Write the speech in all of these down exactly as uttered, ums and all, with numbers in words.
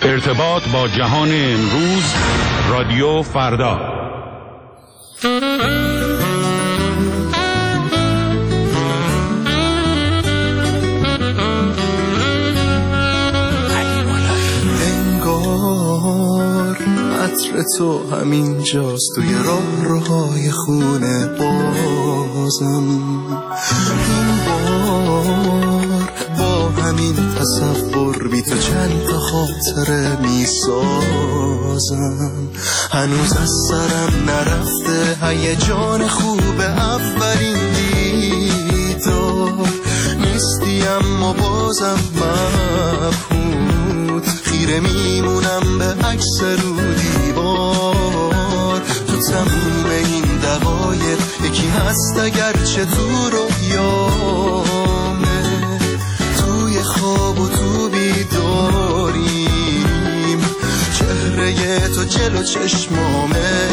ارتباط با جهان امروز، رادیو فردا. انگار عطر تو همین جاست توی راه روهای خونه بازم. این بار با همین تصور بی تو چند تا خاطره می سازم. هنوز از سرم نرفته هیجان خوب اولین دیدار. نیستی اما بازم مبهوت، خیره میمونم به عکس رو دیوار. تو تموم این دقایق یکی هست اگرچه تو رویامه، توی خواب و تو بیداریم، چهره تو جلو چشمامه.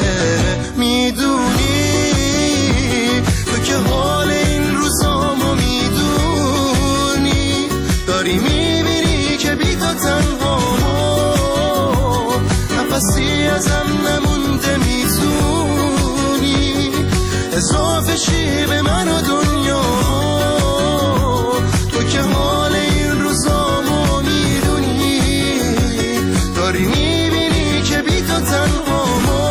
میدونی تو که حال این روزامو میدونی، داری میبینی که بی تو تنهامو، نفسی ازم نمونده. میتونی اضافه شی به من و دنیا، تو که حال این روزامو میدونی، داری میبینی که بی تو تنهامو،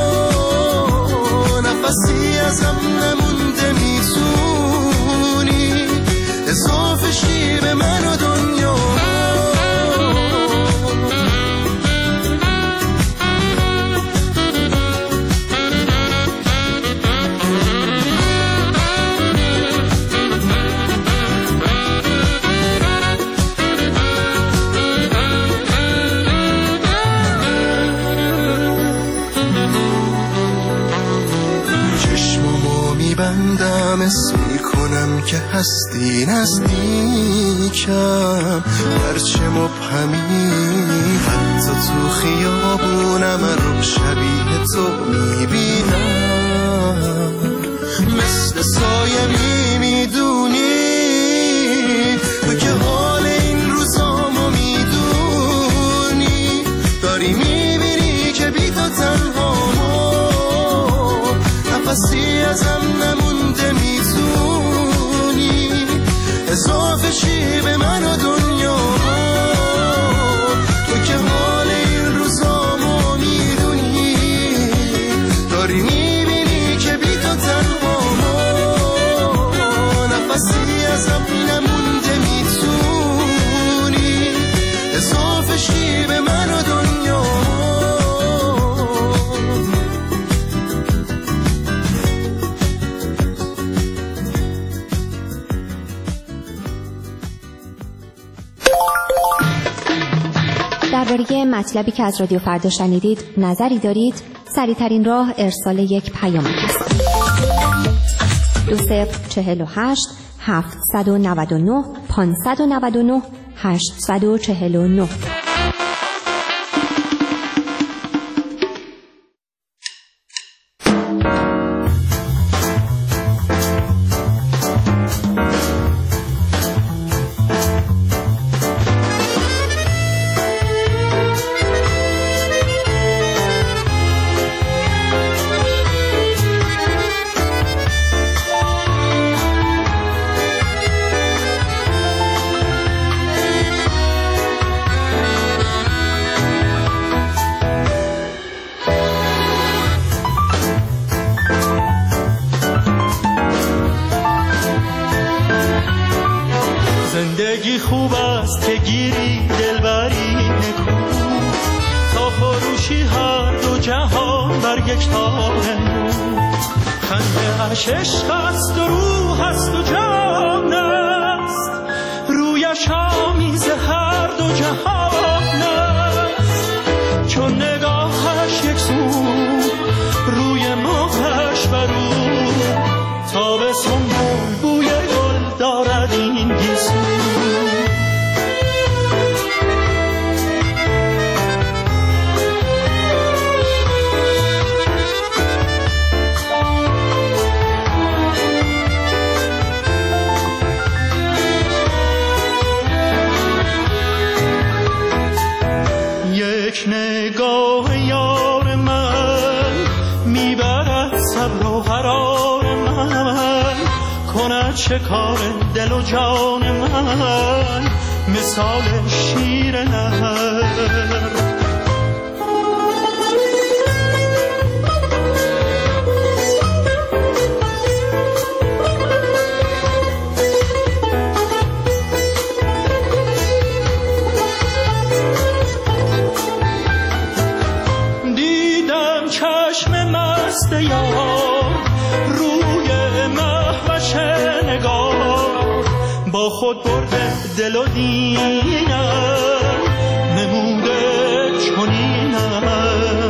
نفسی ازم نمونده. میتونی اضافه شی به من و دنیا. بندم اسم میکنم که هستی نزدیکم، هرچه مبهمی حتی تو خیابونم رو شبیه تو میبینم. مثل سایه میمیدونی تو که حال این روزامو میدونی، داری میبینی که بی تو تنهامو، نفسی ازم نمونده. میتونی اضافه شی به من و دنیا، تو که حال این روزامو میدونی، داری میبینی که بی تو تنهامو، نفسی ازم نمونده. میتونی اضافه شی به من و دنیا. درباره مطلبی که از رادیو فردا شنیدید نظری دارید؟ سریع‌ترین راه ارسال یک پیام است. دو صفر چهل و هشت هفتصد و نود و نه پانصد و نود و نه هشتصد و چهل و نه. زندگی خوب است که گیری دلبری نکو، تا فروشی هر دو جهان بر یک تار نو. خنده اش عشق است و روح است و جان است، رویش آمیز هر دو جهان است. چون نگاهش یک سو روی ماهش برو، تا به سنبول بوی گل دارد این گیسو. شکار دل و جان من مثال شیر نهر. دیدم چشم مست یار روی مهوش نگار، با خود برده دل و دینم نموده چنینم.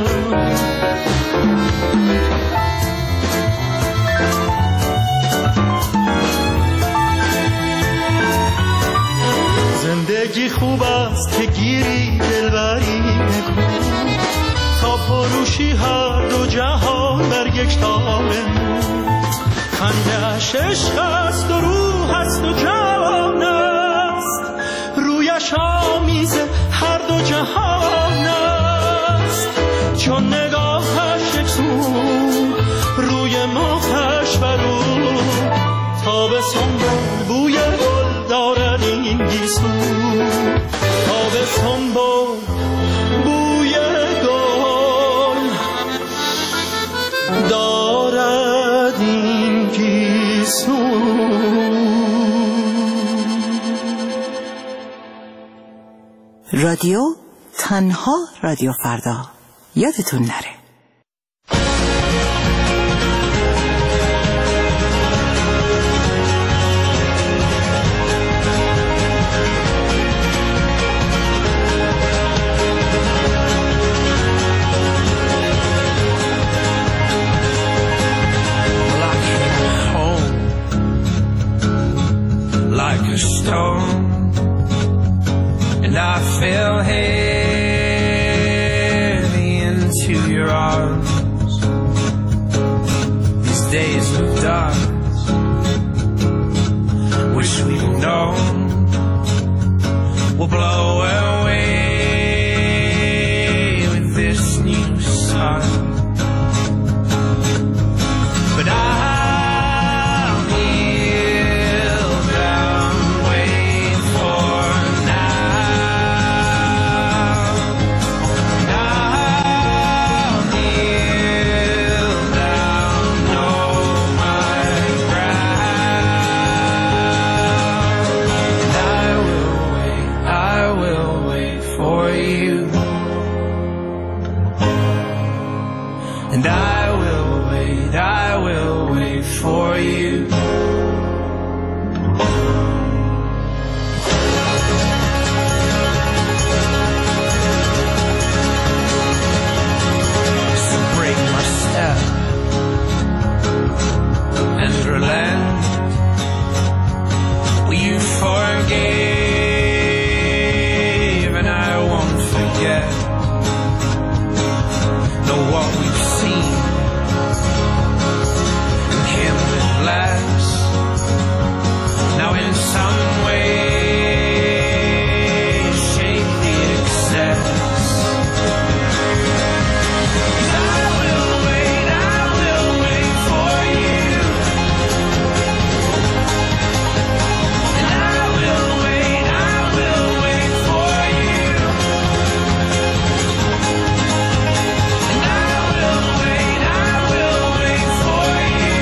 زندگی خوب است که گیری دلبری نکن، تا فروشی هر دو جهان بر یک تار. خنده‌اش عشق است و روح است و جوان است، رویش آمیز هر دو جهان است. چون نگاهش یک سو روی ماهش برو، تابستان بوی گل دارد این گیسو. تابستان بوی گل دارد این گیسو. رادیو تنها رادیو فردا، یادتون نره. Like a stone, and I fell heavy into your arms. These days of darkness, wish we'd known, will blow away with this new sun. But I And I will wait, I will wait for you. So break my step and relent. Will you forgive and I won't forget. Know what we've seen and can't last. Now in some way shape the excess. I will wait, I will wait for you. And I will wait, I will wait for you. And I will wait, I will wait for you.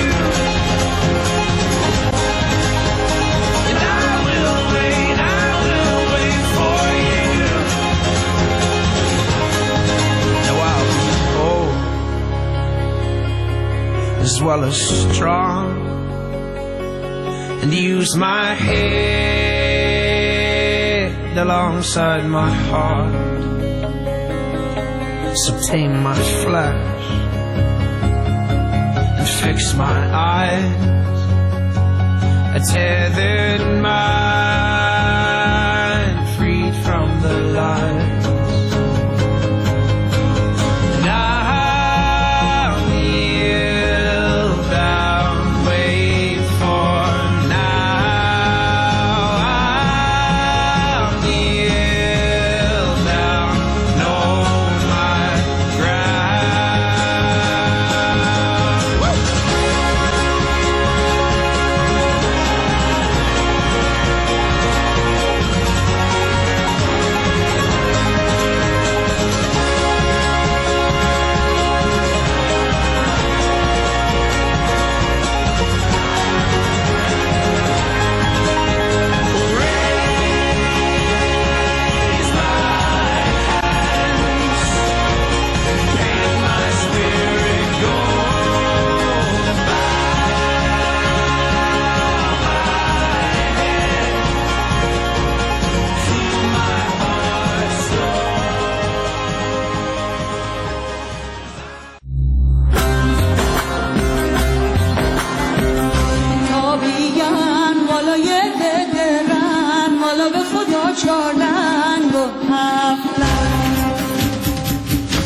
And I will wait, I will wait for you. Now I'll be old as well as strong, and use my head alongside my heart. So tame my flesh and fix my eyes. A tethered mind freed from the lies. And I'll kneel down, wait for now. I'll kneel down, know my ground.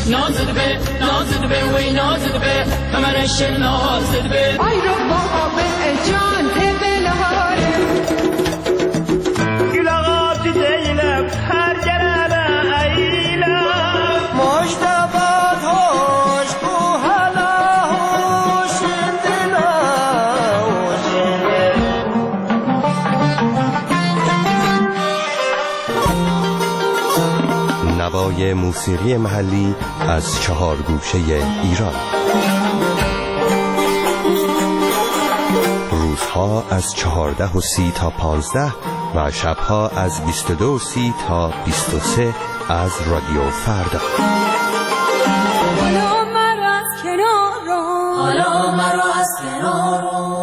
نازد به نازد به وی نازد به کمرش نازد به آی رو بابا به جان تبلهاره گلاغات دیلم هر گرانه ایلم مشتبات هوش کو حالا هوش دلا نوای موسیقی محلی از چهار گوشه ایران. روزها از چهارده و سی تا پانزده و شبها از بیست و دو و سی تا بیست و سه از رادیو فردا. حالا مرا از کنار رو حالا مرا از کنار رو